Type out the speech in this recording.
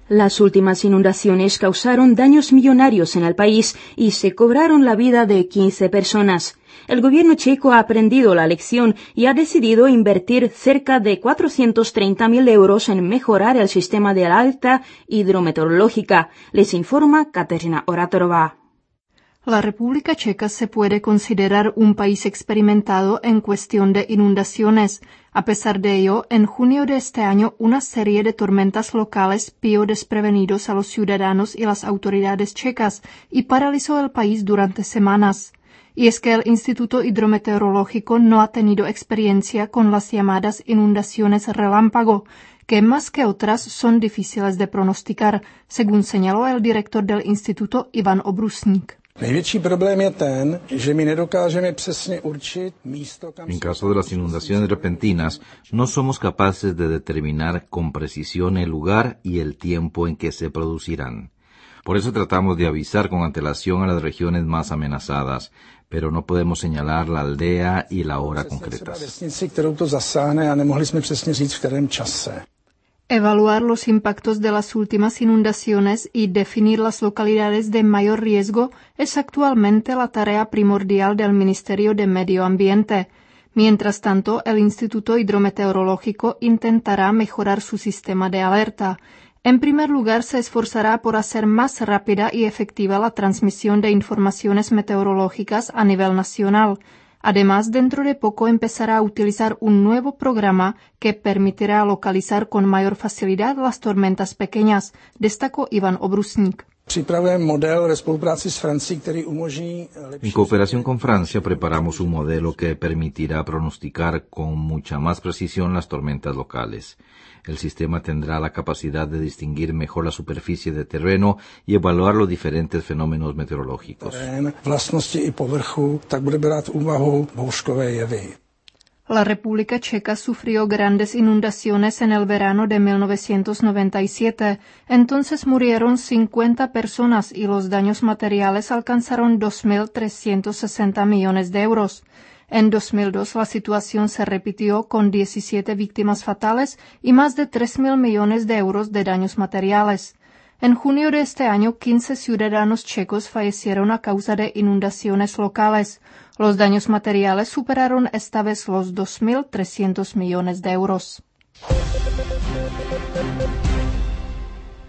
Las últimas inundaciones causaron daños millonarios en el país y se cobraron la vida de 15 personas. El gobierno checo ha aprendido la lección y ha decidido invertir cerca de 430.000 euros en mejorar el sistema de alerta hidrometeorológica. Les informa Kateřina Oratorova. La República Checa se puede considerar un país experimentado en cuestión de inundaciones. A pesar de ello, en junio de este año, una serie de tormentas locales pilló desprevenidos a los ciudadanos y las autoridades checas y paralizó el país durante semanas. Y es que el Instituto Hidrometeorológico no ha tenido experiencia con las llamadas inundaciones relámpago, que más que otras son difíciles de pronosticar, según señaló el director del instituto Ivan Obrusník. En caso de las inundaciones repentinas, no somos capaces de determinar con precisión el lugar y el tiempo en que se producirán. Por eso tratamos de avisar con antelación a las regiones más amenazadas, pero no podemos señalar la aldea y la hora concretas. Evaluar los impactos de las últimas inundaciones y definir las localidades de mayor riesgo es actualmente la tarea primordial del Ministerio de Medio Ambiente. Mientras tanto, el Instituto Hidrometeorológico intentará mejorar su sistema de alerta. En primer lugar, se esforzará por hacer más rápida y efectiva la transmisión de informaciones meteorológicas a nivel nacional. Además, dentro de poco empezará a utilizar un nuevo programa que permitirá localizar con mayor facilidad las tormentas pequeñas, destacó Ivan Obrusník. En cooperación con Francia preparamos un modelo que permitirá pronosticar con mucha más precisión las tormentas locales. El sistema tendrá la capacidad de distinguir mejor la superficie de terreno y evaluar los diferentes fenómenos meteorológicos. La República Checa sufrió grandes inundaciones en el verano de 1997. Entonces murieron 50 personas y los daños materiales alcanzaron 2.360 millones de euros. En 2002 la situación se repitió con 17 víctimas fatales y más de 3.000 millones de euros de daños materiales. En junio de este año, 15 ciudadanos checos fallecieron a causa de inundaciones locales. Los daños materiales superaron esta vez los 2.300 millones de euros.